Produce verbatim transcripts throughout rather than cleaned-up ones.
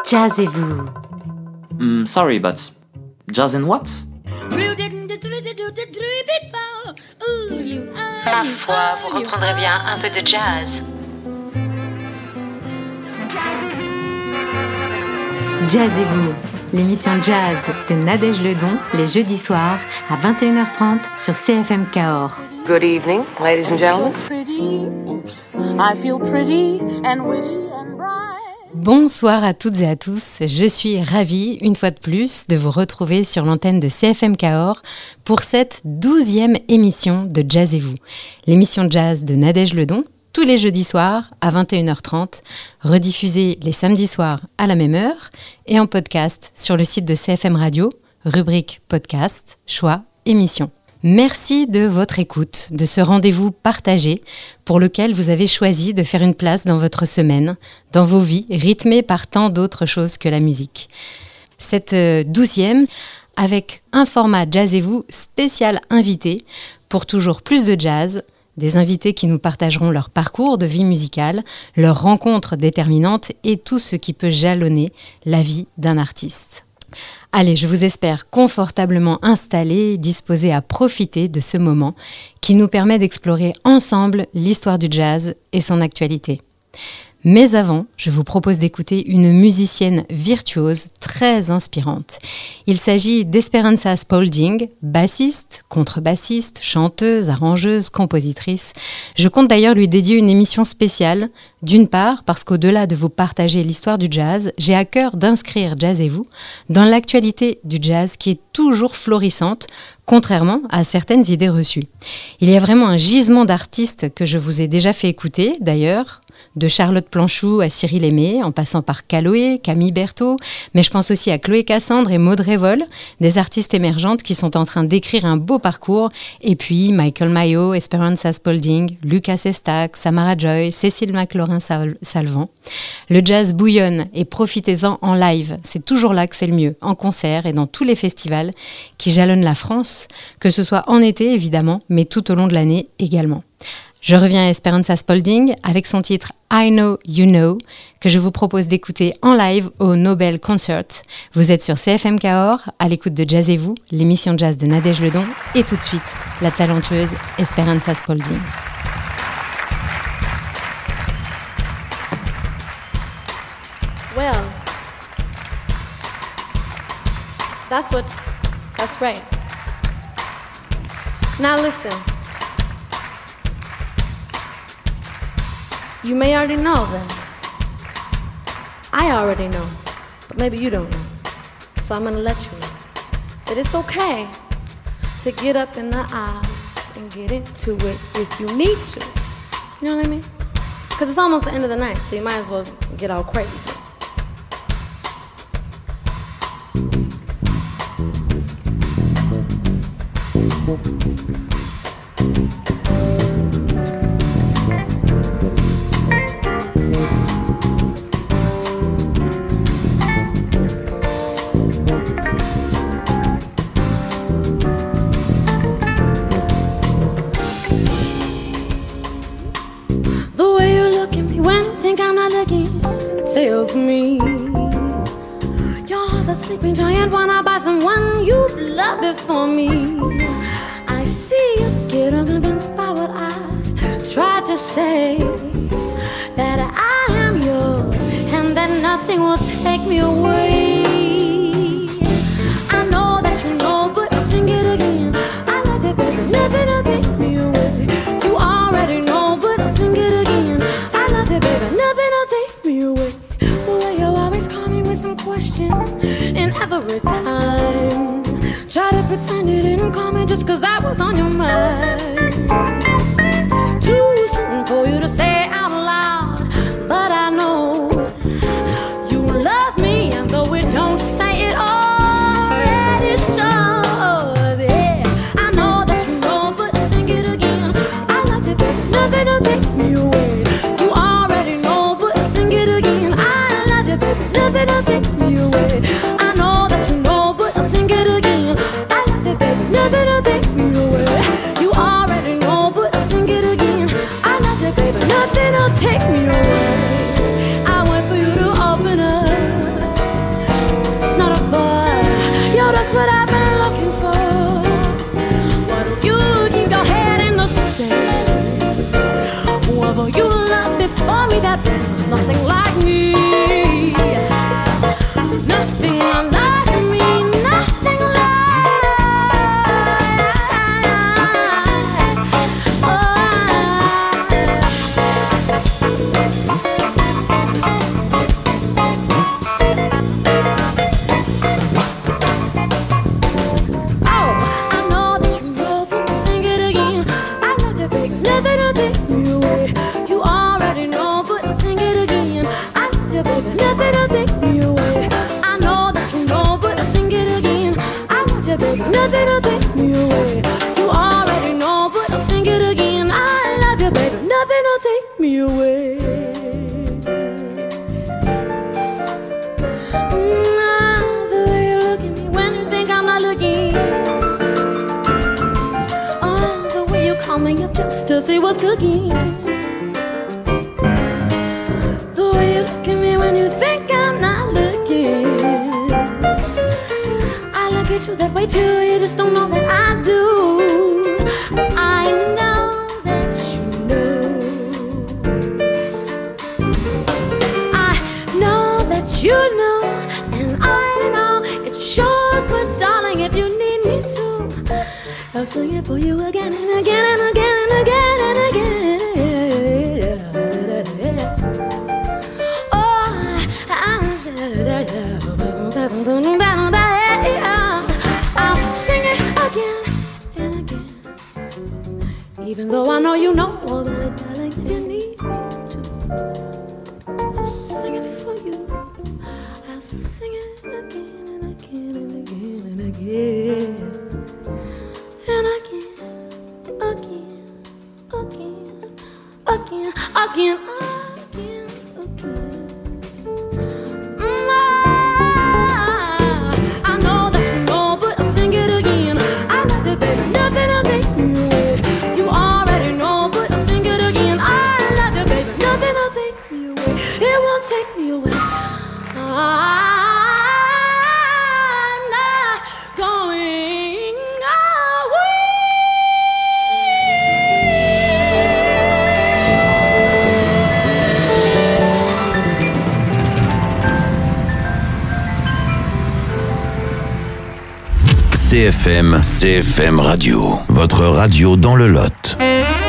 Jazzez-vous. Mm, sorry, but jazz and what? Ma foi, vous reprendrez bien un peu de jazz. Jazzez-vous, l'émission jazz de Nadège Ledon, les jeudis soirs à vingt et une heures trente sur C F M Cahors. Good evening, ladies and gentlemen. I feel pretty and witty and bright. Bonsoir à toutes et à tous, je suis ravie une fois de plus de vous retrouver sur l'antenne de C F M Cahors pour cette douzième émission de Jazzez-vous, l'émission jazz de Nadège Ledon, tous les jeudis soirs à vingt et une heures trente, rediffusée les samedis soirs à la même heure et en podcast sur le site de C F M Radio, rubrique podcast, choix, émission. Merci de votre écoute, de ce rendez-vous partagé pour lequel vous avez choisi de faire une place dans votre semaine, dans vos vies, rythmées par tant d'autres choses que la musique. Cette douzième, avec un format Jazzez-vous spécial invité pour toujours plus de jazz, des invités qui nous partageront leur parcours de vie musicale, leurs rencontres déterminantes et tout ce qui peut jalonner la vie d'un artiste. Allez, je vous espère confortablement installés et disposés à profiter de ce moment qui nous permet d'explorer ensemble l'histoire du jazz et son actualité. Mais avant, je vous propose d'écouter une musicienne virtuose très inspirante. Il s'agit d'Esperanza Spalding, bassiste, contrebassiste, chanteuse, arrangeuse, compositrice. Je compte d'ailleurs lui dédier une émission spéciale, d'une part parce qu'au-delà de vous partager l'histoire du jazz, j'ai à cœur d'inscrire Jazzez-vous dans l'actualité du jazz qui est toujours florissante, contrairement à certaines idées reçues. Il y a vraiment un gisement d'artistes que je vous ai déjà fait écouter, d'ailleurs, de Charlotte Planchou à Cyril Aimé, en passant par Caloé, Camille Berthaud, mais je pense aussi à Chloé Cassandre et Maud Révol, des artistes émergentes qui sont en train d'écrire un beau parcours, et puis Michael Mayo, Esperanza Spalding, Lucas Estac, Samara Joy, Cécile McLaurin-Salvant. Le jazz bouillonne et profitez-en en live, c'est toujours là que c'est le mieux, en concert et dans tous les festivals qui jalonnent la France, que ce soit en été évidemment, mais tout au long de l'année également. Je reviens à Esperanza Spalding avec son titre I Know You Know, que je vous propose d'écouter en live au Nobel Concert. Vous êtes sur C F M Cahors, à l'écoute de Jazzez-vous, l'émission jazz de Nadège Ledon, et tout de suite, la talentueuse Esperanza Spalding. Well, that's what, that's right. Now listen. You may already know this. I already know, but maybe you don't know. So I'm gonna let you know that it's okay to get up in the aisles and get into it if you need to. You know what I mean? Because it's almost the end of the night, so you might as well get all crazy. Tells me your heart's a sleeping giant. Wanna buy someone you've loved before me. I see you scared or convinced by what I tried to say, that I am yours and that nothing will take me away. I know that you know, but sing it again. I love it, baby, nothing will take me away. You already know, but sing it again. I love it, baby, nothing will take me away. And every time try to pretend you didn't call me just cause I was on your mind. Too soon for you to say out loud, but I know you love me, and the just to see what's cooking. The way you look at me when you think I'm not looking. I look at you that way too, you just don't know that I do. I know that you know. I know that you know, and I know it shows, but darling, if you need me to, I'll sing it for you again and again and again and again and again. Oh, I'll sing it again and again. Even though I know you know all that, darling, if you need me to, I'll sing it for you. I'll sing it again and again and again and again. And again, again, again, again, again, again, again. Mm, I, I know that you know, but I'll sing it again. I love it, baby, nothing will take me away. You already know, but I'll sing it again. I love you, baby, nothing will take me away. It won't take me away. I, C F M, C F M Radio, votre radio dans le Lot.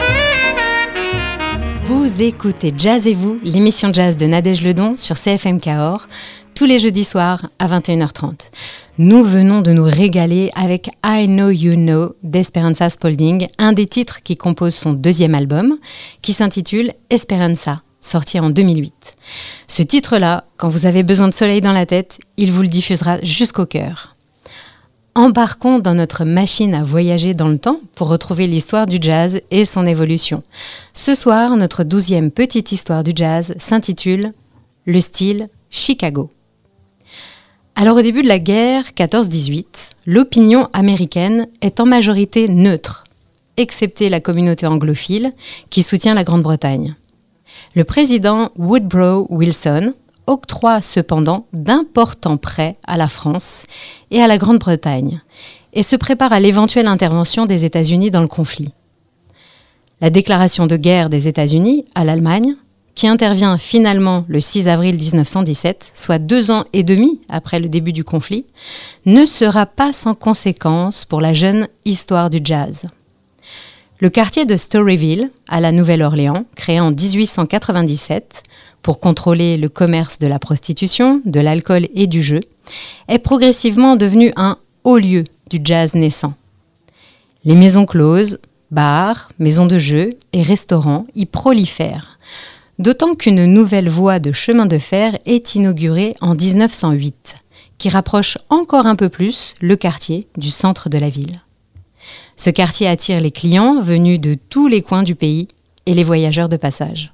Vous écoutez Jazz et vous, l'émission jazz de Nadège Ledon sur C F M Cahors, tous les jeudis soirs à vingt et une heures trente. Nous venons de nous régaler avec I Know You Know d'Esperanza Spalding, un des titres qui compose son deuxième album, qui s'intitule Esperanza, sorti en deux mille huit. Ce titre-là, quand vous avez besoin de soleil dans la tête, il vous le diffusera jusqu'au cœur. Embarquons dans notre machine à voyager dans le temps pour retrouver l'histoire du jazz et son évolution. Ce soir, notre douzième petite histoire du jazz s'intitule « Le style Chicago ». Alors au début de la guerre quatorze dix-huit, l'opinion américaine est en majorité neutre, excepté la communauté anglophile qui soutient la Grande-Bretagne. Le président Woodrow Wilson octroie cependant d'importants prêts à la France et à la Grande-Bretagne et se prépare à l'éventuelle intervention des États-Unis dans le conflit. La déclaration de guerre des États-Unis à l'Allemagne, qui intervient finalement le six avril dix-neuf cent dix-sept, soit deux ans et demi après le début du conflit, ne sera pas sans conséquence pour la jeune histoire du jazz. Le quartier de Storyville, à la Nouvelle-Orléans, créé en dix-huit cent quatre-vingt-dix-sept, pour contrôler le commerce de la prostitution, de l'alcool et du jeu, est progressivement devenu un haut lieu du jazz naissant. Les maisons closes, bars, maisons de jeu et restaurants y prolifèrent, d'autant qu'une nouvelle voie de chemin de fer est inaugurée en dix-neuf cent huit, qui rapproche encore un peu plus le quartier du centre de la ville. Ce quartier attire les clients venus de tous les coins du pays et les voyageurs de passage.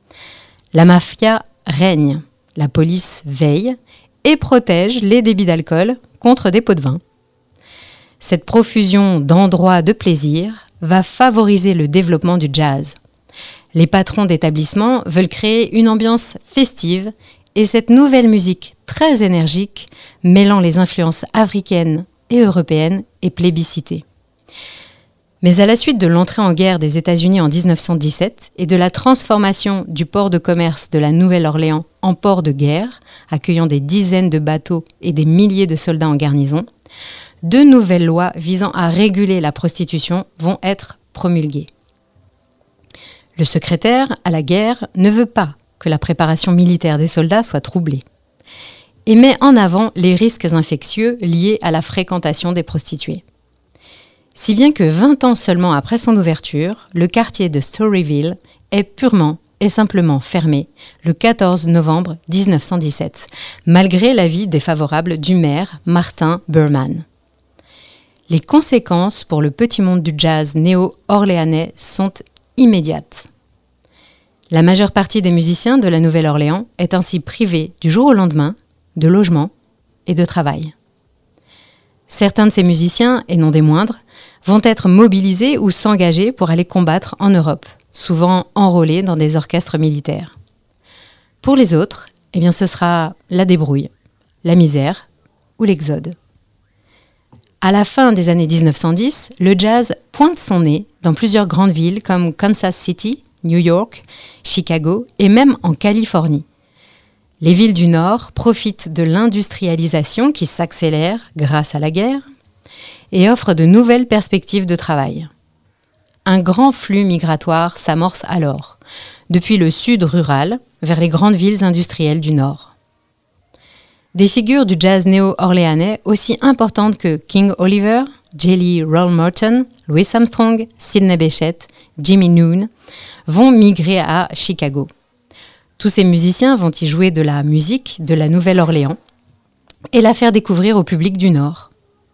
La mafia règne, la police veille et protège les débits d'alcool contre des pots de vin. Cette profusion d'endroits de plaisir va favoriser le développement du jazz. Les patrons d'établissements veulent créer une ambiance festive et cette nouvelle musique très énergique, mêlant les influences africaines et européennes, est plébiscitée. Mais à la suite de l'entrée en guerre des États-Unis en dix-neuf cent dix-sept et de la transformation du port de commerce de la Nouvelle-Orléans en port de guerre, accueillant des dizaines de bateaux et des milliers de soldats en garnison, deux nouvelles lois visant à réguler la prostitution vont être promulguées. Le secrétaire à la guerre ne veut pas que la préparation militaire des soldats soit troublée et met en avant les risques infectieux liés à la fréquentation des prostituées. Si bien que vingt ans seulement après son ouverture, le quartier de Storyville est purement et simplement fermé le quatorze novembre dix-neuf cent dix-sept, malgré l'avis défavorable du maire Martin Berman. Les conséquences pour le petit monde du jazz néo-orléanais sont immédiates. La majeure partie des musiciens de la Nouvelle-Orléans est ainsi privée du jour au lendemain de logement et de travail. Certains de ces musiciens, et non des moindres, vont être mobilisés ou s'engager pour aller combattre en Europe, souvent enrôlés dans des orchestres militaires. Pour les autres, eh bien, ce sera la débrouille, la misère ou l'exode. À la fin des années dix-neuf cent dix, le jazz pointe son nez dans plusieurs grandes villes comme Kansas City, New York, Chicago et même en Californie. Les villes du Nord profitent de l'industrialisation qui s'accélère grâce à la guerre et offrent de nouvelles perspectives de travail. Un grand flux migratoire s'amorce alors, depuis le sud rural vers les grandes villes industrielles du Nord. Des figures du jazz néo-orléanais aussi importantes que King Oliver, Jelly Roll Morton, Louis Armstrong, Sidney Bechet, Jimmy Noon vont migrer à Chicago. Tous ces musiciens vont y jouer de la musique de la Nouvelle-Orléans et la faire découvrir au public du Nord.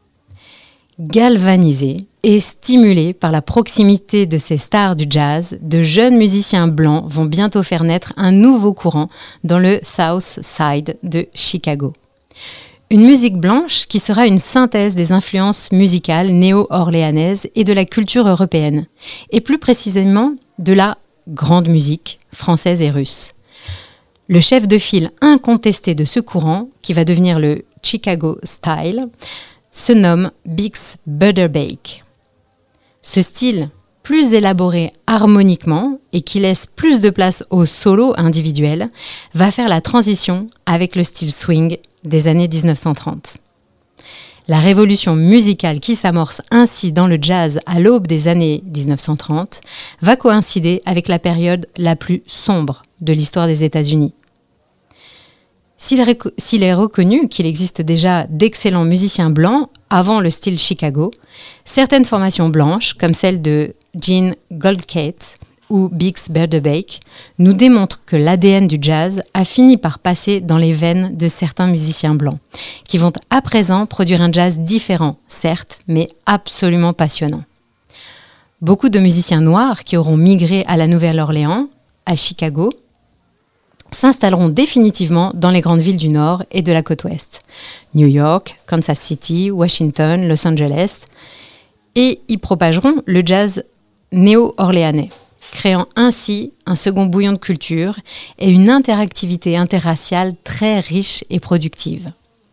Galvanisés et stimulés par la proximité de ces stars du jazz, de jeunes musiciens blancs vont bientôt faire naître un nouveau courant dans le South Side de Chicago. Une musique blanche qui sera une synthèse des influences musicales néo-orléanaises et de la culture européenne, et plus précisément de la grande musique française et russe. Le chef de file incontesté de ce courant, qui va devenir le Chicago Style, se nomme Bix Beiderbecke. Ce style, plus élaboré harmoniquement et qui laisse plus de place au solo individuel, va faire la transition avec le style swing des années dix-neuf cent trente. La révolution musicale qui s'amorce ainsi dans le jazz à l'aube des années dix-neuf cent trente va coïncider avec la période la plus sombre de l'histoire des États-Unis. S'il est, rec- s'il est reconnu qu'il existe déjà d'excellents musiciens blancs avant le style Chicago, certaines formations blanches, comme celle de Gene Goldkate ou Bix Beiderbecke, nous démontrent que l'A D N du jazz a fini par passer dans les veines de certains musiciens blancs, qui vont à présent produire un jazz différent, certes, mais absolument passionnant. Beaucoup de musiciens noirs qui auront migré à la Nouvelle-Orléans, à Chicago, s'installeront définitivement dans les grandes villes du Nord et de la côte Ouest, New York, Kansas City, Washington, Los Angeles, et y propageront le jazz néo-orléanais, créant ainsi un second bouillon de culture et une interactivité interraciale très riche et productive.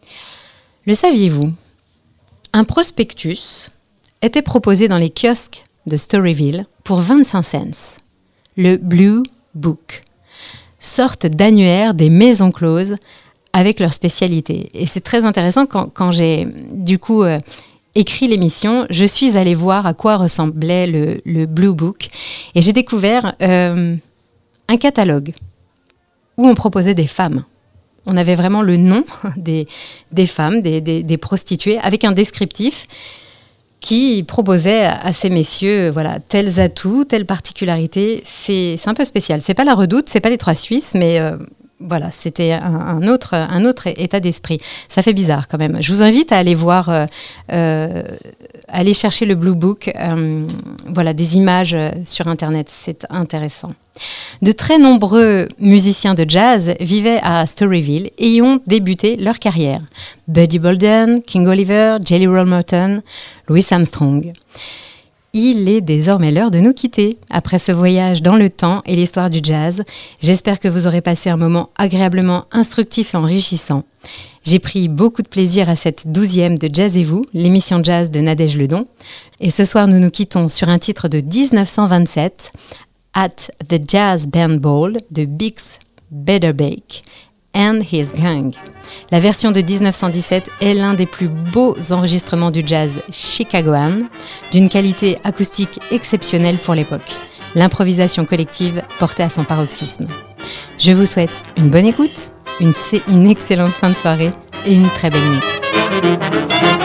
Le saviez-vous ? Un prospectus était proposé dans les kiosques de Storyville pour vingt-cinq cents, le Blue Book, sorte d'annuaire des maisons closes avec leur spécialité. Et c'est très intéressant, quand, quand j'ai du coup euh, écrit l'émission, je suis allée voir à quoi ressemblait le, le Blue Book et j'ai découvert euh, un catalogue où on proposait des femmes. On avait vraiment le nom des, des femmes, des, des, des prostituées, avec un descriptif qui proposait à ces messieurs, voilà, tels atouts, telles particularités. C'est, c'est un peu spécial. C'est pas la Redoute, c'est pas les Trois Suisses, mais euh, voilà, c'était un, un, autre, un autre état d'esprit. Ça fait bizarre quand même. Je vous invite à aller voir, euh, euh, aller chercher le Blue Book, euh, voilà, des images sur Internet. C'est intéressant. De très nombreux musiciens de jazz vivaient à Storyville et y ont débuté leur carrière. Buddy Bolden, King Oliver, Jelly Roll Morton, Louis Armstrong. Il est désormais l'heure de nous quitter. Après ce voyage dans le temps et l'histoire du jazz, j'espère que vous aurez passé un moment agréablement instructif et enrichissant. J'ai pris beaucoup de plaisir à cette douzième de Jazzez-vous, l'émission jazz de Nadège Ledon. Et ce soir, nous nous quittons sur un titre de dix-neuf cent vingt-sept, At the Jazz Band Ball de Bix Beiderbecke and His Gang. La version de dix-neuf cent dix-sept est l'un des plus beaux enregistrements du jazz chicagoan, d'une qualité acoustique exceptionnelle pour l'époque. L'improvisation collective portée à son paroxysme. Je vous souhaite une bonne écoute, une, une excellente fin de soirée et une très belle nuit.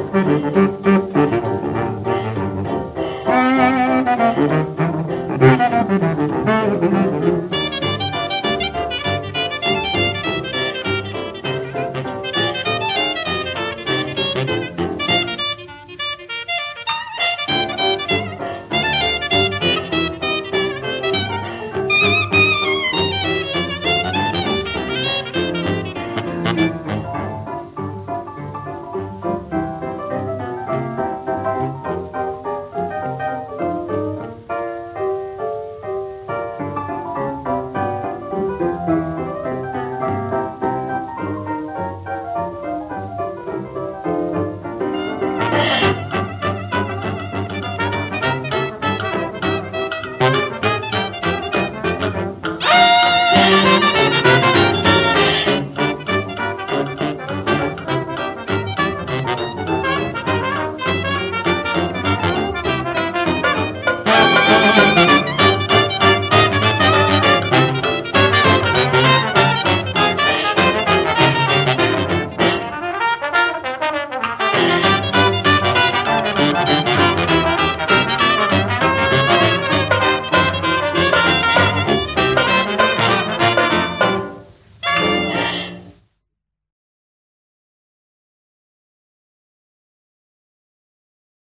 Thank you.